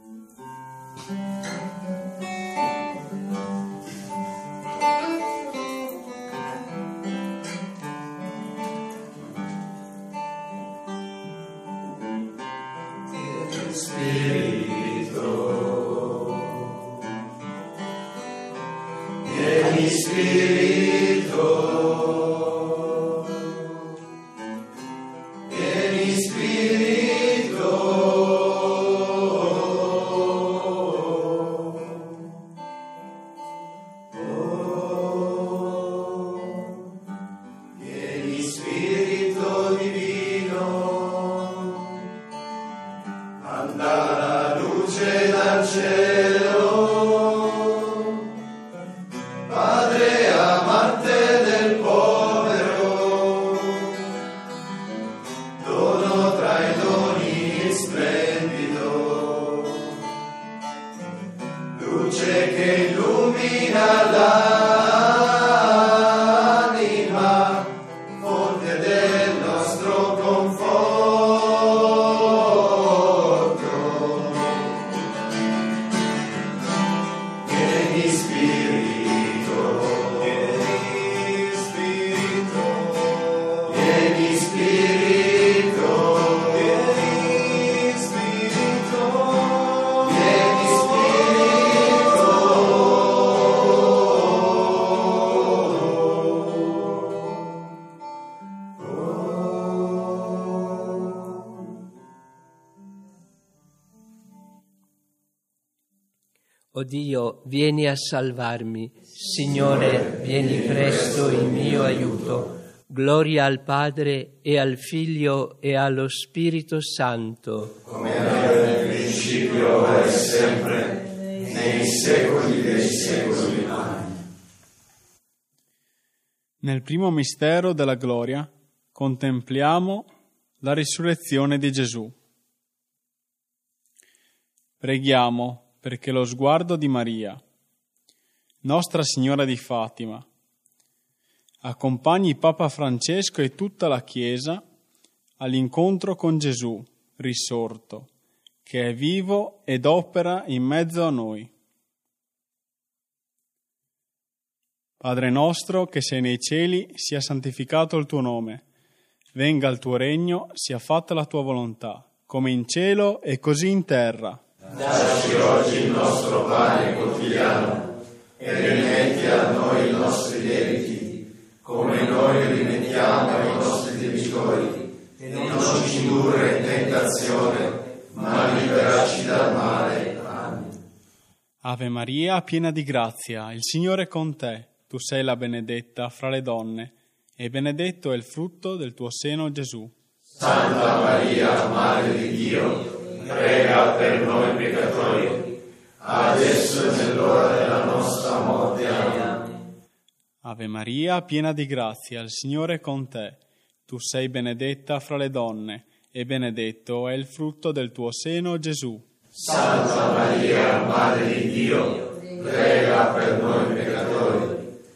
O Dio, vieni a salvarmi. Signore, vieni presto in mio aiuto. Gloria al Padre e al Figlio e allo Spirito Santo. Come era nel principio, ora e sempre, nei secoli dei secoli. Amen. Nel primo mistero della gloria contempliamo la risurrezione di Gesù. Preghiamo perché lo sguardo di Maria, Nostra Signora di Fatima, accompagni Papa Francesco e tutta la Chiesa all'incontro con Gesù risorto, che è vivo ed opera in mezzo a noi. Padre nostro che sei nei cieli, sia santificato il tuo nome, venga il tuo regno, sia fatta la tua volontà, come in cielo e così in terra. Dacci oggi il nostro pane quotidiano e rimetti a noi i nostri debiti, come noi rimettiamo ai nostri debitori, e non ci indurre in tentazione, ma liberaci dal male. Amen. Ave Maria, piena di grazia, il Signore è con te. Tu sei la benedetta fra le donne, e benedetto è il frutto del tuo seno, Gesù. Santa Maria, Madre di Dio, prega per noi peccatori, adesso e nell'ora della nostra morte. Amen. Ave Maria, piena di grazia, il Signore è con te. Tu sei benedetta fra le donne, e benedetto è il frutto del tuo seno, Gesù. Santa Maria, Madre di Dio, prega per noi peccatori,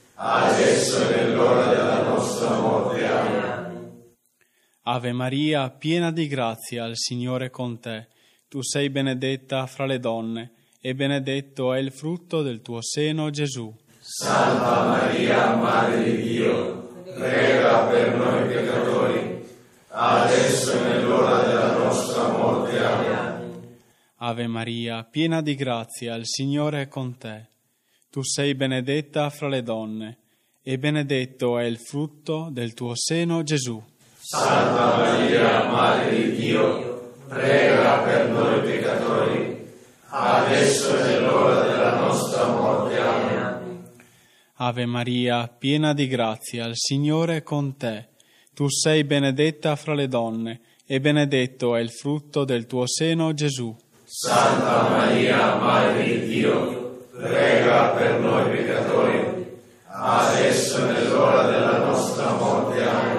adesso e nell'ora della nostra morte. Amen. Ave Maria, piena di grazia, il Signore è con te. Tu sei benedetta fra le donne, e benedetto è il frutto del tuo seno, Gesù. Santa Maria, Madre di Dio, prega per noi peccatori, adesso e nell'ora della nostra morte. Amen. Ave Maria, piena di grazia, il Signore è con te. Tu sei benedetta fra le donne, e benedetto è il frutto del tuo seno, Gesù. Santa Maria, Madre di Dio, prega per noi peccatori, adesso e nell'ora della nostra morte. Amen. Ave Maria, piena di grazia, il Signore è con te. Tu sei benedetta fra le donne, e benedetto è il frutto del tuo seno, Gesù. Santa Maria, Madre di Dio, prega per noi peccatori, adesso e nell'ora della nostra morte. Amen.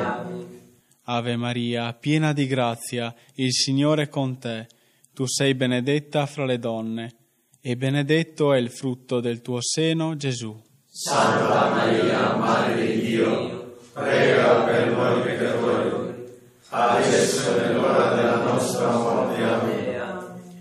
Ave Maria, piena di grazia, il Signore è con te. Tu sei benedetta fra le donne, e benedetto è il frutto del tuo seno, Gesù. Santa Maria, Madre di Dio, prega per noi peccatori, adesso e nell'ora della nostra morte. Amen.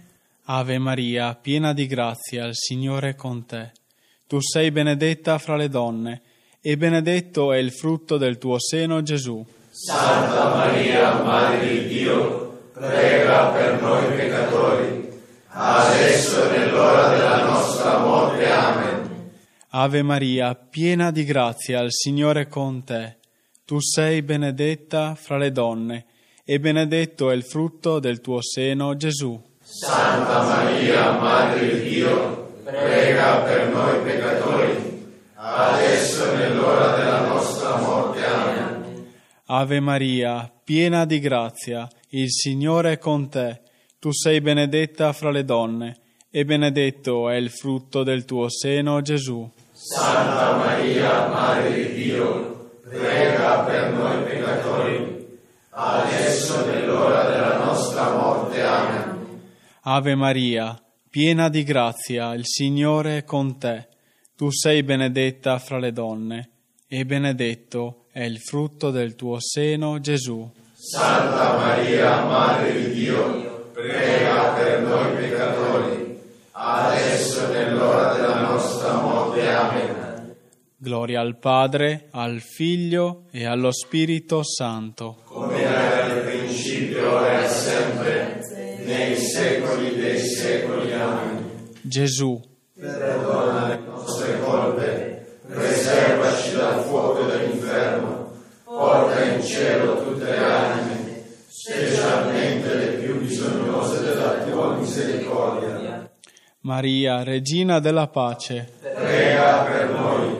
Ave Maria, piena di grazia, il Signore è con te. Tu sei benedetta fra le donne, e benedetto è il frutto del tuo seno, Gesù. Santa Maria, Madre di Dio, prega per noi peccatori, adesso e nell'ora della nostra morte. Amen. Ave Maria, piena di grazia, il Signore è con te. Tu sei benedetta fra le donne, e benedetto è il frutto del tuo seno, Gesù. Santa Maria, Madre di Dio, prega per noi peccatori, adesso e nell'ora della nostra morte. Amen. Ave Maria, piena di grazia, il Signore è con te. Tu sei benedetta fra le donne, e benedetto è il frutto del tuo seno, Gesù. Santa Maria, Madre di Dio, prega per noi peccatori, adesso e nell'ora della nostra morte. Amen. Ave Maria, piena di grazia, il Signore è con te. Tu sei benedetta fra le donne, e benedetto è il frutto del tuo seno, Gesù. Santa Maria, Madre di Dio, prega per noi peccatori, adesso e nell'ora della nostra morte. Amen. Gloria al Padre, al Figlio e allo Spirito Santo. Come era nel principio, ora e sempre, nei secoli dei secoli. Amen. Gesù, perdona le nostre colpe, preservaci dal fuoco dell'inferno, porta in cielo tutte le anime, specialmente le più bisognose della tua misericordia. Maria, Regina della Pace, prega per noi.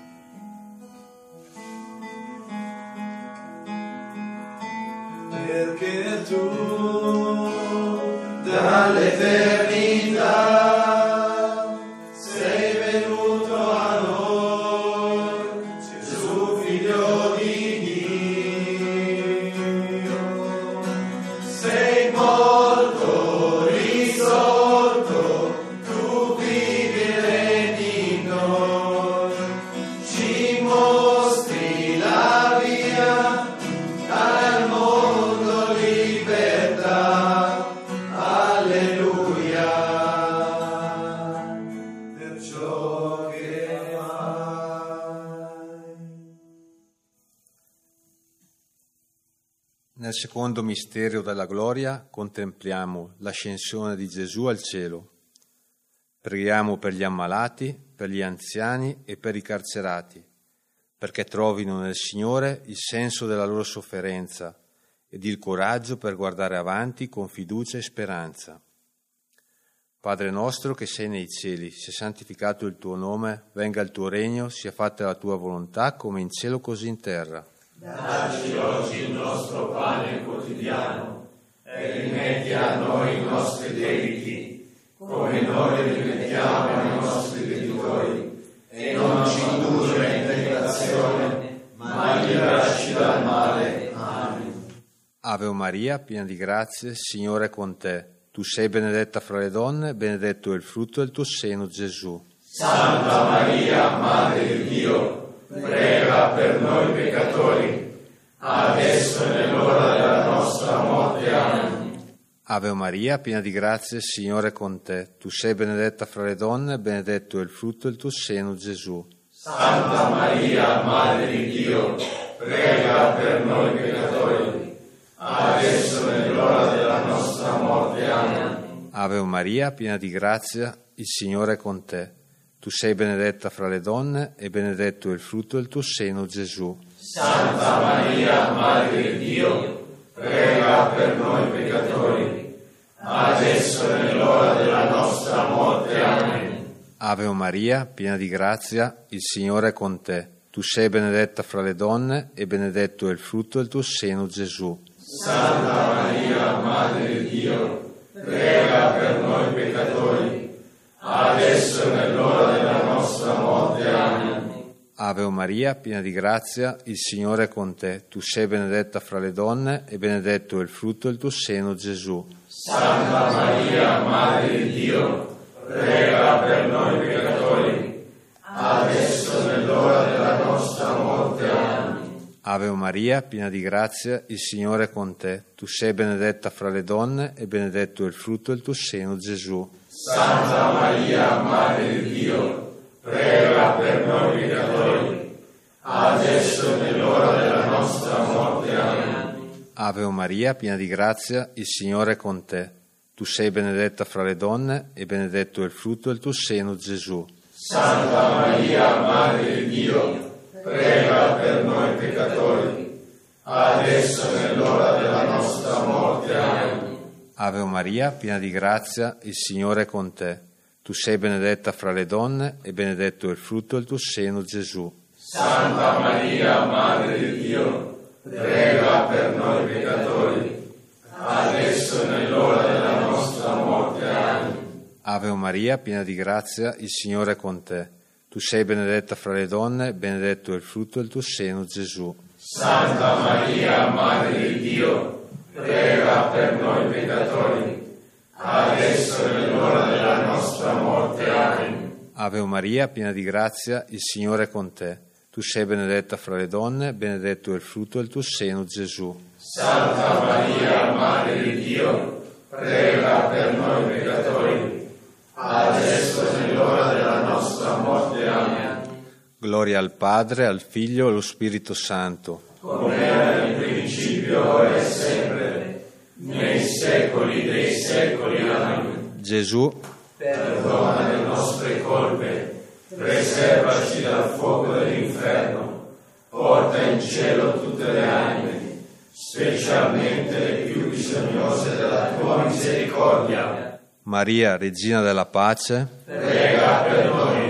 Perché tu dall'eternità sei venuto a noi, Gesù figlio di Dio, sei morto, risorto, tu vivi e regni in noi, ci mostri la via al mondo, libertà. Alleluia, per ciò che fai. Nel secondo mistero della gloria contempliamo l'ascensione di Gesù al cielo. Preghiamo per gli ammalati, per gli anziani e per i carcerati, perché trovino nel Signore il senso della loro sofferenza ed il coraggio per guardare avanti con fiducia e speranza. Padre nostro che sei nei cieli, sia santificato il tuo nome, venga il tuo regno, sia fatta la tua volontà come in cielo così in terra. Dacci oggi il nostro pane quotidiano e rimetti a noi i nostri debiti, come noi rimettiamo ai nostri debitori, e non ci indurre in tentazione, ma liberaci dal male. Amen. Ave Maria, piena di grazia, il Signore è con te. Tu sei benedetta fra le donne, benedetto è il frutto del tuo seno, Gesù. Santa Maria, Madre di Dio, prega per noi peccatori, adesso e nell'ora della nostra morte. Amen. Ave Maria, piena di grazia, il Signore è con te. Tu sei benedetta fra le donne, benedetto è il frutto del tuo seno, Gesù. Santa Maria, Madre di Dio, prega per noi peccatori, adesso e nell'ora della nostra morte. Amen. Ave Maria, piena di grazia, il Signore è con te. Tu sei benedetta fra le donne e benedetto è il frutto del tuo seno, Gesù. Santa Maria, Madre di Dio, prega per noi peccatori, adesso e nell'ora della nostra morte. Amen. Ave Maria, piena di grazia, il Signore è con te. Tu sei benedetta fra le donne e benedetto è il frutto del tuo seno, Gesù. Santa Maria, Madre di Dio, prega per noi peccatori, adesso e nell'ora della nostra morte. Amen. Ave Maria, piena di grazia, il Signore è con te. Tu sei benedetta fra le donne e benedetto è il frutto del tuo seno, Gesù. Santa Maria, Madre di Dio, prega per noi peccatori, adesso e nell'ora della nostra morte. Amen. Ave Maria, piena di grazia, il Signore è con te. Tu sei benedetta fra le donne e benedetto è il frutto del tuo seno, Gesù. Santa Maria, Madre di Dio, prega per noi peccatori, adesso è nell'ora della nostra morte. Amen. Ave Maria, piena di grazia, il Signore è con te. Tu sei benedetta fra le donne e benedetto è il frutto del tuo seno, Gesù. Santa Maria, Madre di Dio, prega per noi peccatori, adesso è nell'ora della nostra morte. Amen. Ave Maria, piena di grazia, il Signore è con te. Tu sei benedetta fra le donne e benedetto è il frutto del tuo seno, Gesù. Santa Maria, Madre di Dio, prega per noi peccatori, adesso è nell'ora della nostra morte. Amen. Ave Maria, piena di grazia, il Signore è con te. Tu sei benedetta fra le donne e benedetto è il frutto del tuo seno, Gesù. Santa Maria, Madre di Dio, prega per noi peccatori, adesso è nell'ora della nostra morte. Amen. Ave Maria, piena di grazia, il Signore è con te. Tu sei benedetta fra le donne, benedetto è il frutto del tuo seno, Gesù. Santa Maria, Madre di Dio, prega per noi peccatori, adesso è nell'ora della nostra morte. Amen. Gloria al Padre, al Figlio e allo Spirito Santo. Come era nel principio, ora e sempre, nei secoli dei secoli. Amen. Gesù, Perdona le nostre colpe, preservaci dal fuoco dell'inferno, porta in cielo tutte le anime, specialmente le più bisognose della tua misericordia. Maria, Regina della Pace, Prega per noi.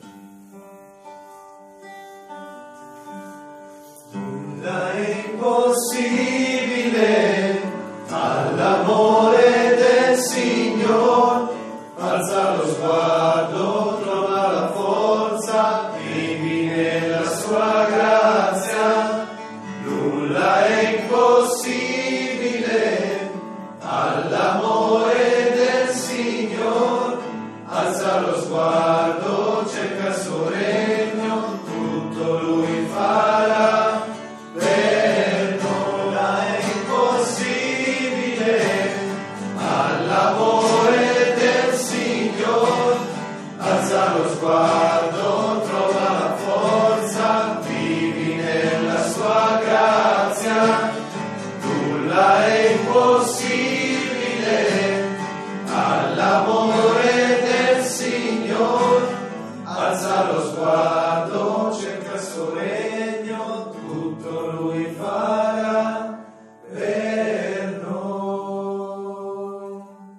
Nulla è impossibile all'amore del Signor. Alza lo sguardo, trova la forza, vivi nella sua grazia. Nulla è impossibile all'amore del Signor. Alza lo sguardo, cerca il suo regno, tutto lui farà. Per nulla è impossibile all'amore del Signor. Alza lo sguardo, trova la forza, vivi nella sua grazia. Nulla è impossibile all'amore del Signor. Alza lo sguardo, cerca il suo regno, tutto lui farà per noi.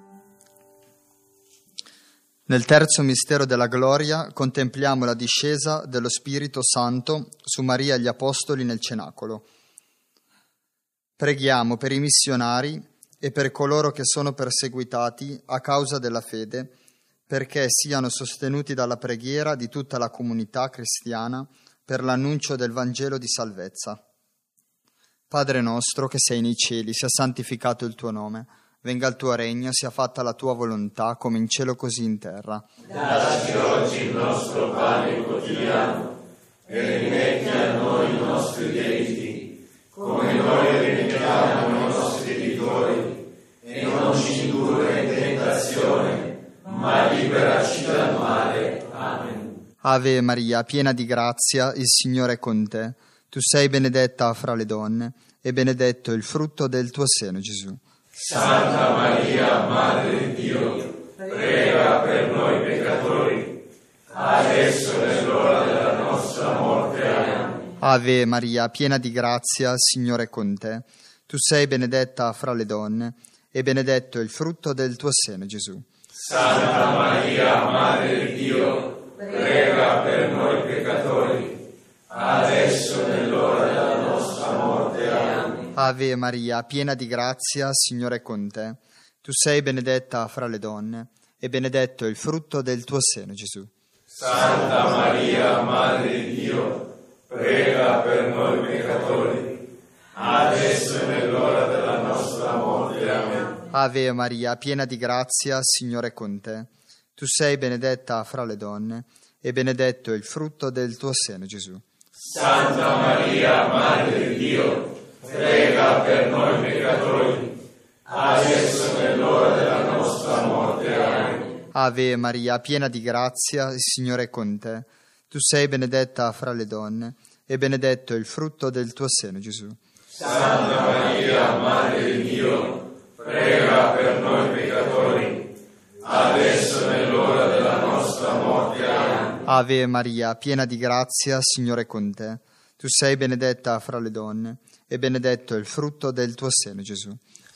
Nel terzo mistero della gloria contempliamo la discesa dello Spirito Santo su Maria e gli Apostoli nel cenacolo. Preghiamo per i missionari e per coloro che sono perseguitati a causa della fede, perché siano sostenuti dalla preghiera di tutta la comunità cristiana per l'annuncio del Vangelo di salvezza. Padre nostro che sei nei cieli, sia santificato il tuo nome. Venga il tuo regno, sia fatta la tua volontà, come in cielo così in terra. Dacci oggi il nostro pane quotidiano e rimetti a noi i nostri debiti, come noi rimettiamo ai nostri debitori, e non ci indurre in tentazione, ma liberaci dal male. Amen. Ave Maria, piena di grazia, il Signore è con te. Tu sei benedetta fra le donne, e benedetto il frutto del tuo seno, Gesù. Santa Maria, Madre di Dio, prega per noi peccatori, adesso è l'ora della nostra morte. Amen. Ave Maria, piena di grazia, il Signore è con te. Tu sei benedetta fra le donne, e benedetto il frutto del tuo seno, Gesù. Santa Maria, Madre di Dio, prega per noi peccatori, adesso è nell'ora della nostra morte. Amen. Ave Maria, piena di grazia, il Signore è con te. Tu sei benedetta fra le donne, e benedetto il frutto del tuo seno, Gesù. Santa Maria, Madre di Dio, prega per noi peccatori, adesso è nell'ora della nostra morte. Amen. Ave Maria, piena di grazia, il Signore è con te. Tu sei benedetta fra le donne, e benedetto il frutto del tuo seno, Gesù. Santa Maria, Madre di Dio, prega per noi peccatori, adesso è l'ora della nostra morte. Amen. Ave Maria, piena di grazia, il Signore è con te. Tu sei benedetta fra le donne, e benedetto è il frutto del tuo seno, Gesù. Santa Maria, Madre di Dio, prega per noi peccatori, adesso è l'ora della nostra morte. Amen. Ave Maria, piena di grazia, il Signore è con te. Tu sei benedetta fra le donne, e benedetto è il frutto del tuo seno, Gesù.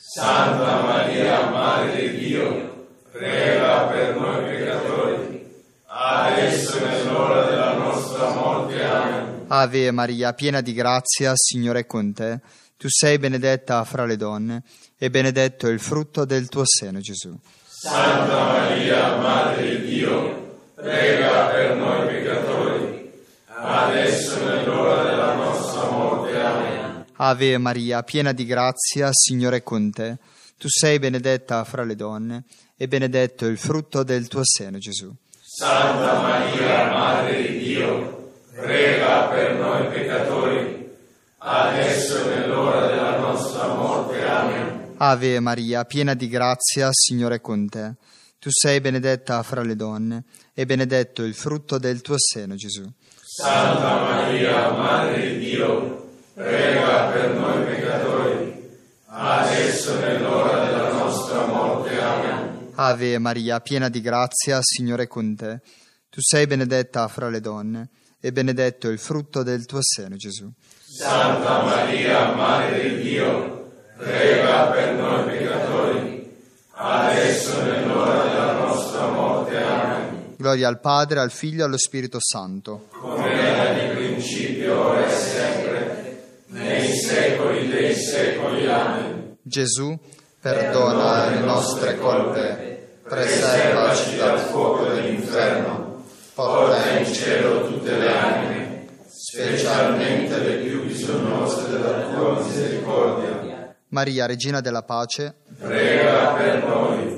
Santa Maria, Madre di Dio, prega per noi peccatori, adesso è l'ora della nostra morte. Amen. Ave Maria, piena di grazia, il Signore è con te. Tu sei benedetta fra le donne, e benedetto è il frutto del tuo seno, Gesù. Santa Maria, Madre di Dio, prega per noi peccatori, adesso è l'ora della nostra morte. Amen. Ave Maria, piena di grazia, il Signore è con te. Tu sei benedetta fra le donne, e benedetto è il frutto del tuo seno, Gesù. Santa Maria, Madre di Dio, prega per noi peccatori, adesso è l'ora della nostra morte. Amen. Ave Maria, piena di grazia, il Signore è con te. Tu sei benedetta fra le donne, e benedetto è il frutto del tuo seno, Gesù. Santa Maria, Madre di Dio, prega per noi peccatori, adesso è l'ora della nostra morte. Amen. Ave Maria, piena di grazia, il Signore è con te. Tu sei benedetta fra le donne, e benedetto è il frutto del tuo seno, Gesù. Santa Maria, Madre di Dio, prega per noi peccatori, adesso è l'ora della nostra morte. Amen. Gloria al Padre, al Figlio e allo Spirito Santo. Come era di principio, ora e sempre, nei secoli dei secoli. Amen. Gesù, perdona le nostre colpe, preservaci dal fuoco dell'inferno, porta in cielo tutte le anime, specialmente le più bisognose della tua misericordia. Maria, Regina della Pace, prega per noi.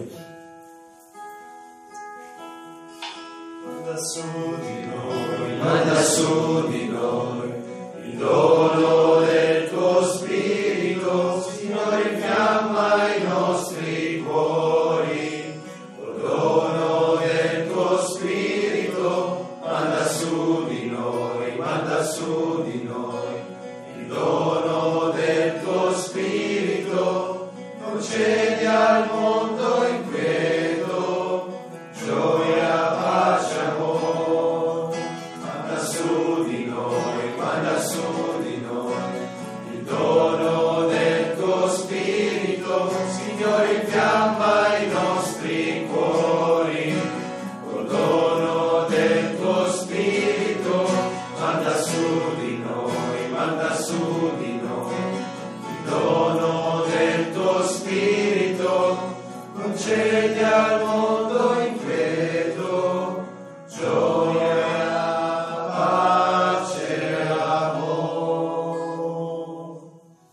Manda su di noi il dono del tuo Spirito, Signore, infiamma i nostri cuori. Col dono del tuo Spirito, manda su di noi, manda su di noi il dono del tuo Spirito. Concedi al mondo inquieto gioia, pace, amore. Manda su di noi, manda su di noi il dono del tuo Spirito. Signore, infiamma i nostri cuori. Col dono del tuo Spirito, manda su di noi, manda su di noi il dono del tuo Spirito. Concedi al mondo inquieto gioia, pace, amore.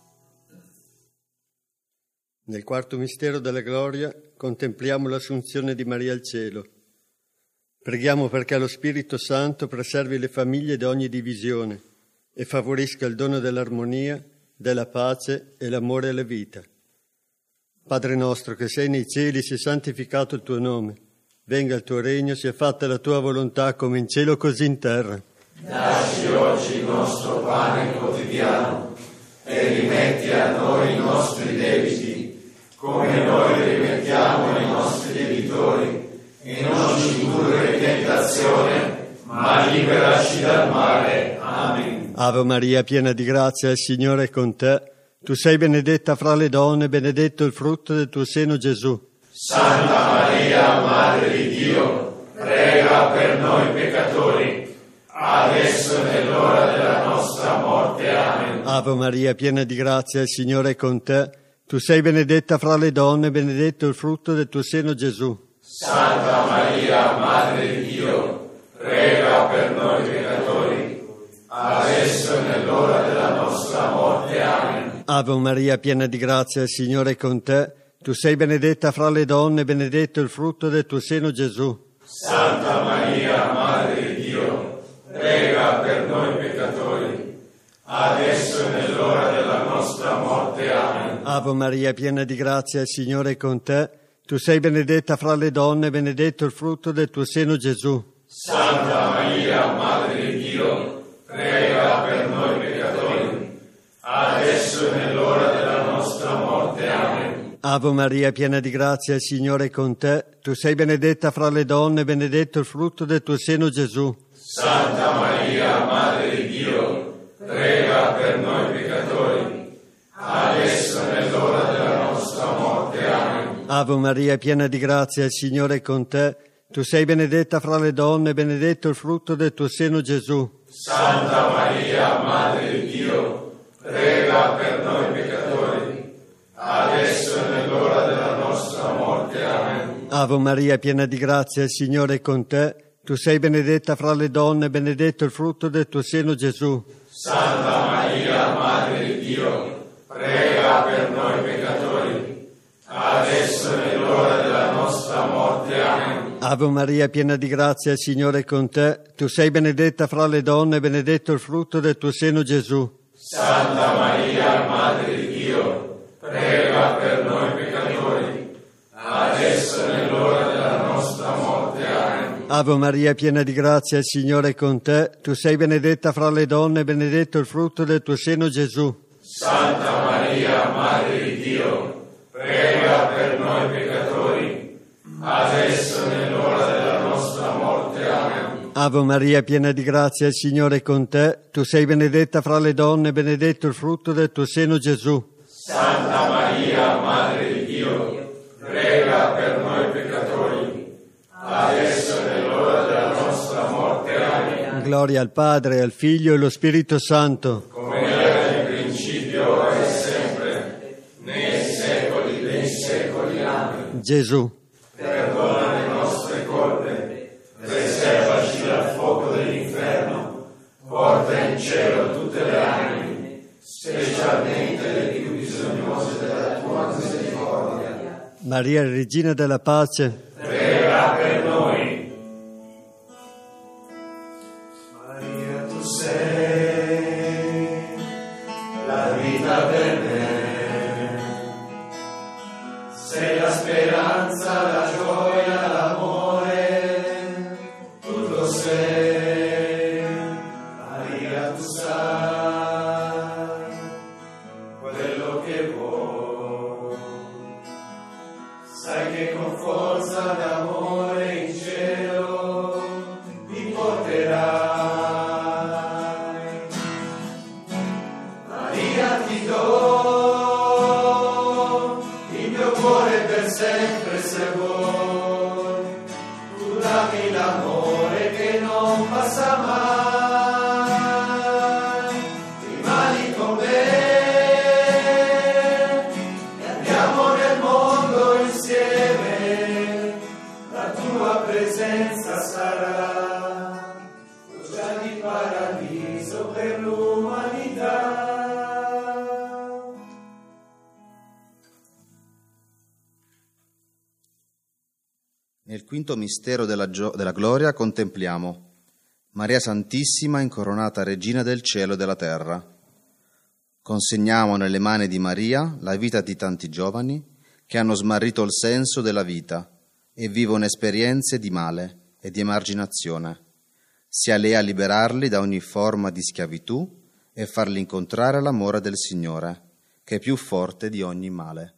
Nel quarto mistero della gloria contempliamo l'assunzione di Maria al cielo. Preghiamo perché lo Spirito Santo preservi le famiglie da ogni divisione e favorisca il dono dell'armonia, della pace e l'amore alla vita. Padre nostro che sei nei cieli, sia santificato il tuo nome. Venga il tuo regno, sia fatta la tua volontà come in cielo così in terra. Dacci oggi il nostro pane quotidiano e rimetti a noi i nostri debiti, come noi rimettiamo ai nostri debitori, e non ci indurre in tentazione, ma liberaci dal male. Amen. Ave Maria, piena di grazia, il Signore è con te. Tu sei benedetta fra le donne, benedetto il frutto del tuo seno, Gesù. Santa Maria, Madre di Dio, prega per noi peccatori, adesso è l'ora della nostra morte. Amen. Ave Maria, piena di grazia, il Signore è con te. Tu sei benedetta fra le donne, benedetto il frutto del tuo seno, Gesù. Santa Maria, Madre di Dio, prega per noi peccatori, adesso è l'ora della nostra morte. Amen. Ave Maria, piena di grazia, il Signore è con te. Tu sei benedetta fra le donne, benedetto il frutto del tuo seno, Gesù. Santa Maria, Madre di Dio, prega per noi peccatori, adesso e nell'ora della nostra morte. Amen. Ave Maria, piena di grazia, il Signore è con te. Tu sei benedetta fra le donne, benedetto il frutto del tuo seno, Gesù. Santa Maria, Madre di Dio, prega per noi peccatori, adesso e nell'ora della nostra morte. Amen. Ave Maria, piena di grazia, il Signore è con te. Tu sei benedetta fra le donne, benedetto il frutto del tuo seno, Gesù. Santa Maria, Madre di Dio, prega per noi peccatori, adesso e nell'ora della nostra morte. Amen. Ave Maria, piena di grazia, il Signore è con te. Tu sei benedetta fra le donne, benedetto il frutto del tuo seno, Gesù. Santa Maria, Madre di Dio, prega per noi peccatori, adesso e nell'ora della nostra morte. Amen. Ave Maria, piena di grazia, il Signore è con te. Tu sei benedetta fra le donne, benedetto il frutto del tuo seno, Gesù. Santa Maria, Madre di Dio, prega per noi peccatori, adesso e nell'ora della nostra morte. Amen. Ave Maria, piena di grazia, il Signore è con te. Tu sei benedetta fra le donne, benedetto il frutto del tuo seno, Gesù. Santa Maria, Madre di Dio, prega per noi peccatori, adesso e nell'ora della nostra morte. Amen. Ave Maria, piena di grazia, il Signore è con te. Tu sei benedetta fra le donne, benedetto il frutto del tuo seno, Gesù. Santa Maria, Madre di Dio, prega per noi peccatori, adesso e nell'ora della nostra morte. Amen. Ave Maria, piena di grazia, il Signore è con te. Tu sei benedetta fra le donne, benedetto il frutto del tuo seno, Gesù. Santa Maria, Madre di Dio, prega per noi peccatori, adesso e nell'ora della nostra morte. Amen. Gloria al Padre, al Figlio e allo Spirito Santo. Come era nel principio, ora e sempre, nei secoli dei secoli. Amen. Gesù, Perdona le nostre colpe, preservaci dal fuoco dell'inferno, porta in cielo tutte le anime, specialmente le più bisognose della tua misericordia. Maria, Regina della Pace, Prega per noi. Maria, tu sei la vita per me, sei la speranza, la gioia, l'amore, tutto sei. Maria, tu sai quello che vuoi, sai che con forza d'amore in cielo mi porterai. Maria, ti do il mio cuore per sempre, se vuoi. Tu dammi l'amore che non passa mai. Rimani con me e andiamo nel mondo insieme. La tua presenza sarà luce di paradiso per l'umanità. Nel quinto mistero della gloria contempliamo Maria Santissima incoronata Regina del cielo e della terra. Consegniamo nelle mani di Maria la vita di tanti giovani che hanno smarrito il senso della vita e vivono esperienze di male e di emarginazione. Sia lei a liberarli da ogni forma di schiavitù e farli incontrare l'amore del Signore, che è più forte di ogni male.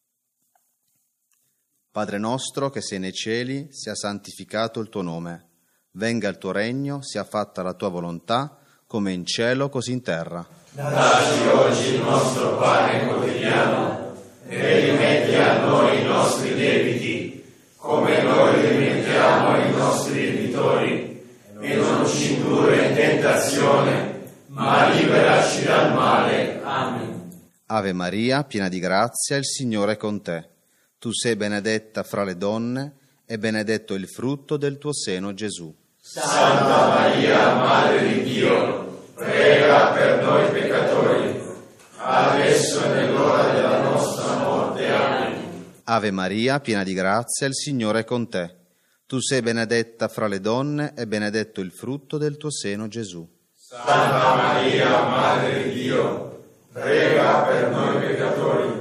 Padre nostro che sei nei cieli, sia santificato il tuo nome. Venga il tuo regno, sia fatta la tua volontà, come in cielo così in terra. Dacci oggi il nostro pane quotidiano e rimetti a noi i nostri debiti, come noi rimettiamo ai nostri debitori, e non ci indurre in tentazione, ma liberaci dal male. Amen. Ave Maria, piena di grazia, il Signore è con te. Tu sei benedetta fra le donne e benedetto il frutto del tuo seno, Gesù. Santa Maria, Madre di Dio, prega per noi peccatori, adesso e nell'ora della nostra morte. Amen. Ave Maria, piena di grazia, il Signore è con te. Tu sei benedetta fra le donne e benedetto il frutto del tuo seno, Gesù. Santa Maria, Madre di Dio, prega per noi peccatori,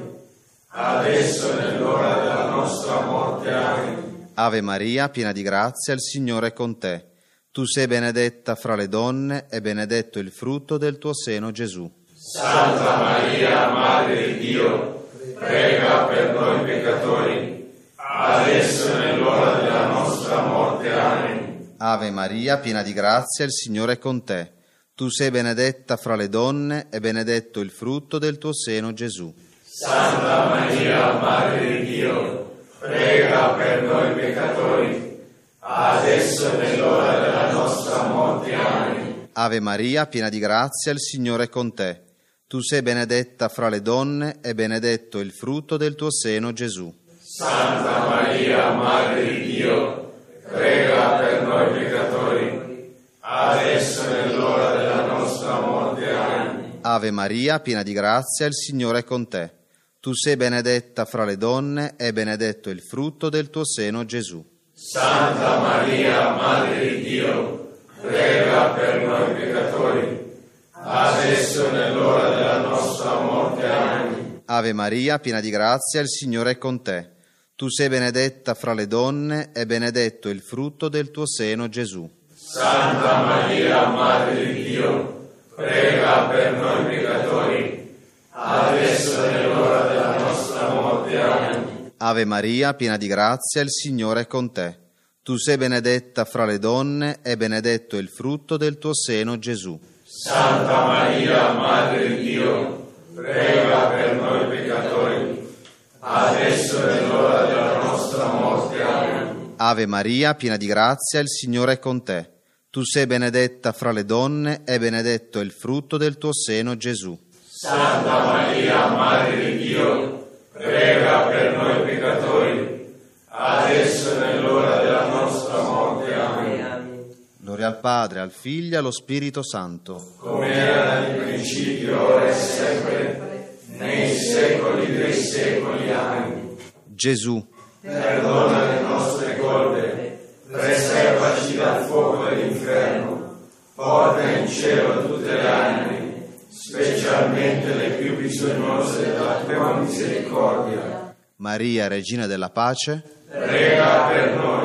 adesso e nell'ora della nostra morte. Amen. Ave Maria, piena di grazia, il Signore è con te. Tu sei benedetta fra le donne e benedetto il frutto del tuo seno, Gesù. Santa Maria, Madre di Dio, prega per noi peccatori, adesso e nell'ora della nostra morte. Amen. Ave Maria, piena di grazia, il Signore è con te. Tu sei benedetta fra le donne e benedetto il frutto del tuo seno, Gesù. Santa Maria, Madre di Dio, prega per noi peccatori, adesso e nell'ora della nostra morte. Amen. Ave Maria, piena di grazia, il Signore è con te. Tu sei benedetta fra le donne e benedetto il frutto del tuo seno, Gesù. Santa Maria, Madre di Dio, prega per noi peccatori, adesso e nell'ora della nostra morte. Amen. Ave Maria, piena di grazia, il Signore è con te. Tu sei benedetta fra le donne e benedetto il frutto del tuo seno, Gesù. Santa Maria, Madre di Dio, prega per noi peccatori, adesso e nell'ora della nostra morte. Amen. Ave Maria, piena di grazia, il Signore è con te. Tu sei benedetta fra le donne e benedetto il frutto del tuo seno, Gesù. Santa Maria, Madre di Dio, prega per noi peccatori, adesso e nell'ora della nostra morte. Amen. Ave Maria, piena di grazia, il Signore è con te. Tu sei benedetta fra le donne e benedetto il frutto del tuo seno, Gesù. Santa Maria, Madre di Dio, prega per noi peccatori, adesso e nell'ora della nostra morte. Amen. Ave Maria, piena di grazia, il Signore è con te. Tu sei benedetta fra le donne e benedetto il frutto del tuo seno, Gesù. Santa Maria, Madre di Dio, prega per noi peccatori, adesso e nell'ora della nostra morte. Amen. Gloria al Padre, al Figlio e allo Spirito Santo. Come era nel principio, ora e sempre, nei secoli dei secoli. Amen. Gesù, Perdona le nostre colpe, preservaci dal fuoco dell'inferno, porta in cielo tutte le anime, specialmente le più bisognose della tua misericordia. Maria, Regina della Pace, Prega per noi.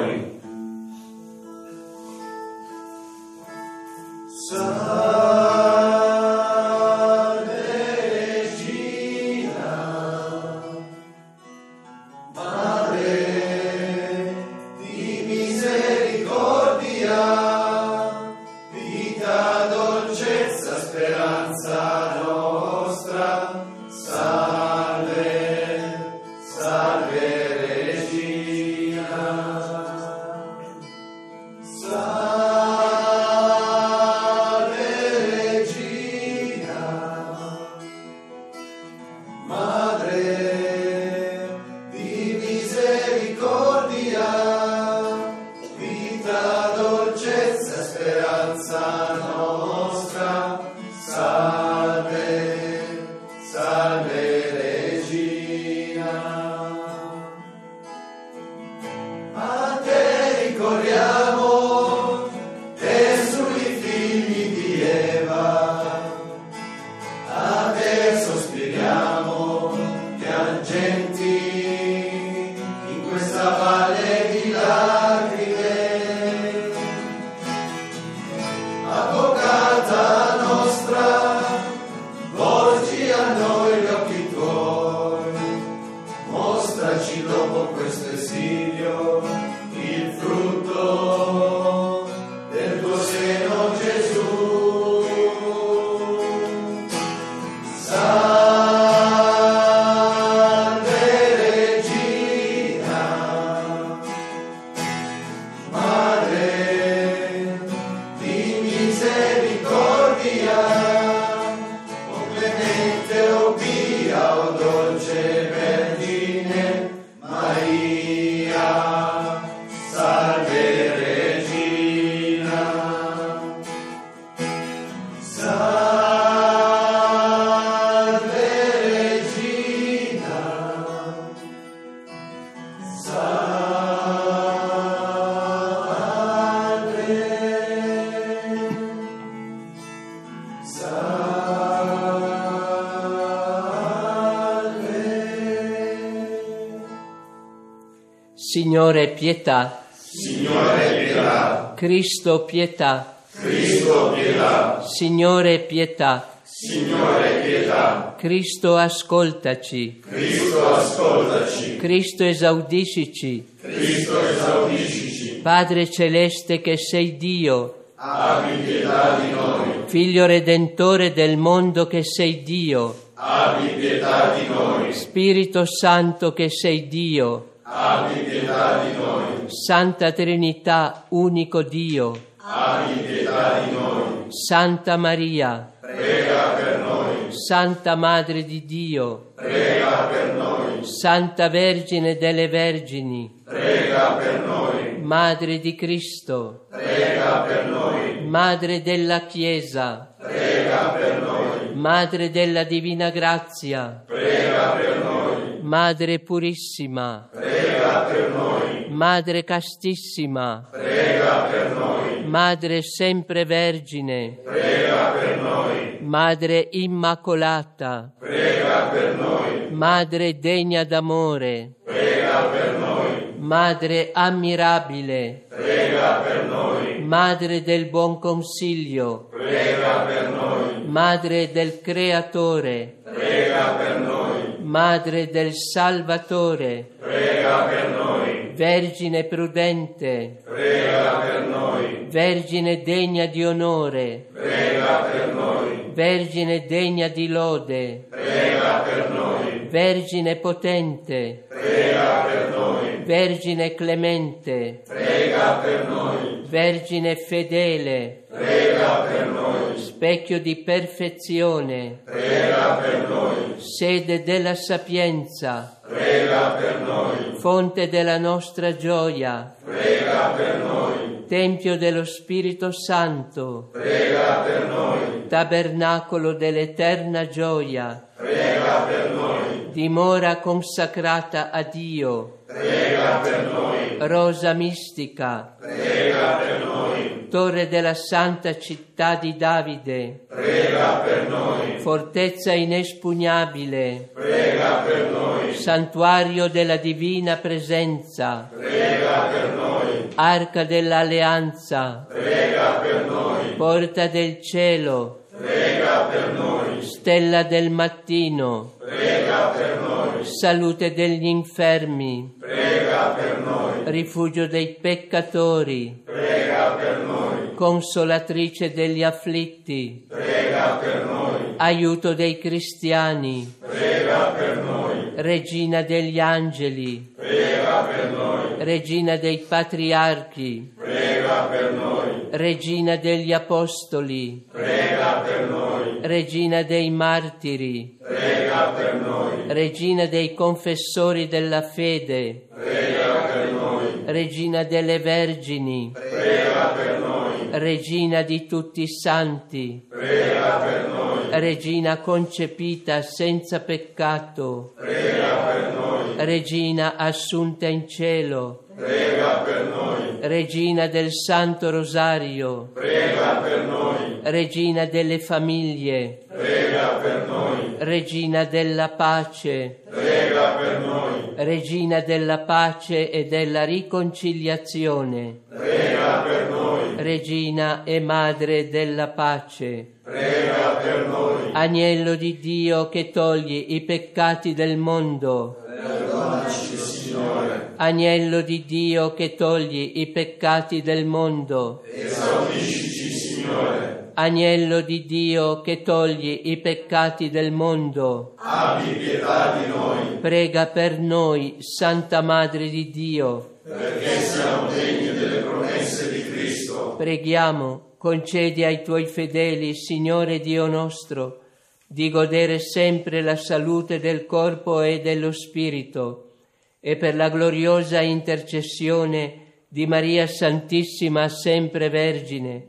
Signore, pietà. Signore, pietà. Cristo, pietà. Cristo, pietà. Signore, pietà. Signore, pietà. Cristo, ascoltaci. Cristo, ascoltaci. Cristo, esaudiscici. Cristo, esaudiscici. Padre celeste che sei Dio, Abbi pietà di noi. Figlio redentore del mondo che sei Dio, Abbi pietà di noi. Spirito Santo che sei Dio, Abbi pietà di noi. Santa Trinità, unico Dio, Abbi pietà di noi. Santa Maria, Prega per noi. Santa Madre di Dio, Prega per noi. Santa Vergine delle Vergini, Prega per noi. Madre di Cristo, Prega per noi. Madre della Chiesa, Prega per noi. Madre della Divina Grazia, Prega per noi. Madre purissima, Prega per noi. Madre castissima, Prega per noi. Madre sempre Vergine, Prega per noi. Madre immacolata, Prega per noi. Madre degna d'amore, Prega per noi. Madre ammirabile, Prega per noi. Madre del buon consiglio, Prega per noi. Madre del Creatore, Prega per noi. Madre del Salvatore, Prega per noi. Vergine prudente, Prega per noi. Vergine degna di onore, Prega per noi. Vergine degna di lode, Prega per noi. Vergine potente, Prega per noi. Vergine clemente, Prega per noi. Vergine fedele, Prega per noi. specchio di perfezione, Prega per noi. sede della sapienza, Prega per noi. fonte della nostra gioia, Prega per noi. tempio dello Spirito Santo, Prega per noi. tabernacolo dell'eterna gioia, Prega per noi. dimora consacrata a Dio, Prega per noi. rosa mistica, Prega per noi. torre della santa città di Davide, Prega per noi. fortezza inespugnabile, Prega per noi. santuario della divina presenza, Prega per noi. arca dell'alleanza, Prega per noi. porta del cielo, Prega per noi. stella del mattino, Prega per noi. salute degli infermi, Prega per noi. rifugio dei peccatori, Prega per noi. consolatrice degli afflitti, Prega per noi. aiuto dei cristiani, Prega per noi. regina degli angeli, Prega per noi. regina dei patriarchi, Prega per noi. regina degli apostoli, Prega per noi. regina dei martiri, Prega per noi. regina dei confessori della fede, Prega per noi. regina delle vergini, Prega per noi. regina di tutti i santi, Prega per noi. regina concepita senza peccato, Prega per noi. regina assunta in cielo, Prega per noi. regina del Santo Rosario, Prega per noi. regina delle famiglie, Prega per noi. regina della pace, Prega per noi. regina della pace e della riconciliazione, Prega per noi. regina e madre della pace, Prega per noi. agnello di Dio che togli i peccati del mondo, Perdonaci, Signore. agnello di Dio che togli i peccati del mondo, Esaudiscici, Signore. agnello di Dio che togli i peccati del mondo, Abbi pietà di noi, prega per noi, Santa Madre di Dio. perché siamo degni delle promesse di Cristo. Preghiamo, concedi ai tuoi fedeli, Signore Dio nostro, di godere sempre la salute del corpo e dello spirito, e per la gloriosa intercessione di Maria Santissima sempre Vergine,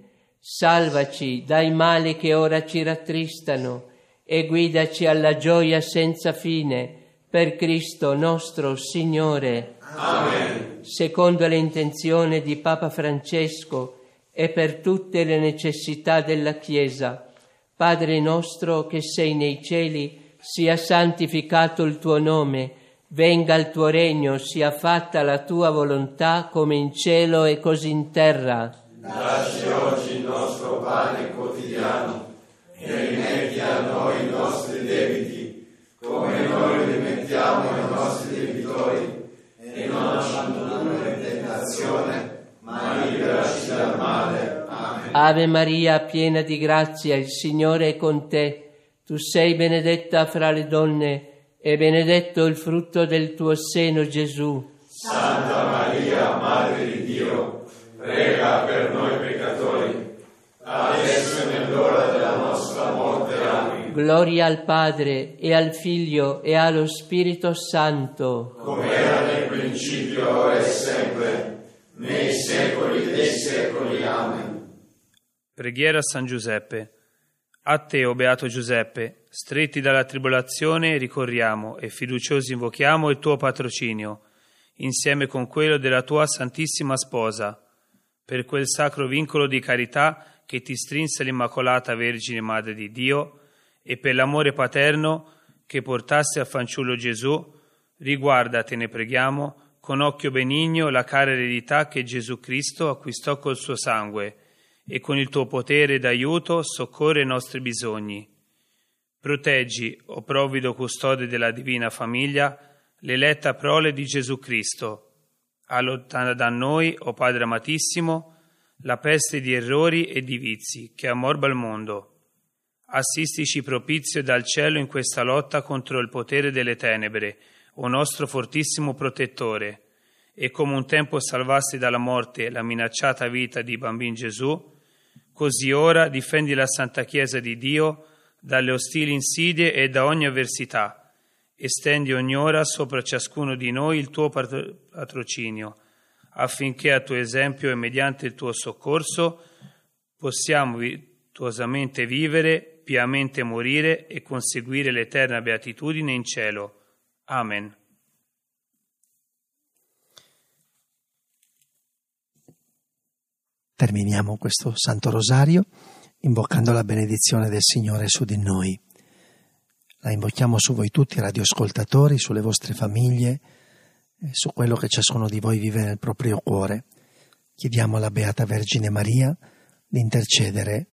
salvaci dai mali che ora ci rattristano e guidaci alla gioia senza fine, per Cristo nostro Signore. Amen. Secondo l'intenzione di Papa Francesco e per tutte le necessità della Chiesa, Padre nostro che sei nei cieli, sia santificato il tuo nome, Venga il tuo regno, sia fatta la tua volontà come in cielo e così in terra. Dacci oggi il nostro pane quotidiano e rimetti a noi i nostri debiti, come noi rimettiamo ai nostri debitori, e non ci indurre in tentazione, ma liberaci dal male. Amen. Ave Maria, piena di grazia, il Signore è con te. Tu sei benedetta fra le donne, e benedetto il frutto del tuo seno, Gesù. Santa Maria, Madre di Dio, prega per noi peccatori, adesso e nell'ora della nostra morte. Amen. Gloria al Padre, e al Figlio, e allo Spirito Santo. Come era nel principio, ora e sempre, nei secoli dei secoli. Amen. Preghiera a San Giuseppe. A te, o Beato Giuseppe, stretti dalla tribolazione, ricorriamo e fiduciosi invochiamo il tuo patrocinio, insieme con quello della tua Santissima Sposa, per quel sacro vincolo di carità che ti strinse l'Immacolata Vergine Madre di Dio, e per l'amore paterno che portasse al fanciullo Gesù, riguarda, te ne preghiamo, con occhio benigno la cara eredità che Gesù Cristo acquistò col suo sangue, e con il tuo potere d'aiuto soccorre i nostri bisogni. Proteggi, o provvido custode della divina famiglia, l'eletta prole di Gesù Cristo. Allontana da noi, o Padre amatissimo, la peste di errori e di vizi che ammorba il mondo. Assistici propizio dal cielo in questa lotta contro il potere delle tenebre, o nostro fortissimo protettore, e come un tempo salvasti dalla morte la minacciata vita di bambin Gesù, così ora difendi la Santa Chiesa di Dio dalle ostili insidie e da ogni avversità. Estendi ogni ora sopra ciascuno di noi il tuo patrocinio, affinché a tuo esempio e mediante il tuo soccorso possiamo virtuosamente vivere, piamente morire e conseguire l'eterna beatitudine in cielo. Amen. Terminiamo questo Santo Rosario invocando la benedizione del Signore su di noi. La invochiamo su voi tutti, radioascoltatori, sulle vostre famiglie, su quello che ciascuno di voi vive nel proprio cuore. Chiediamo alla Beata Vergine Maria di intercedere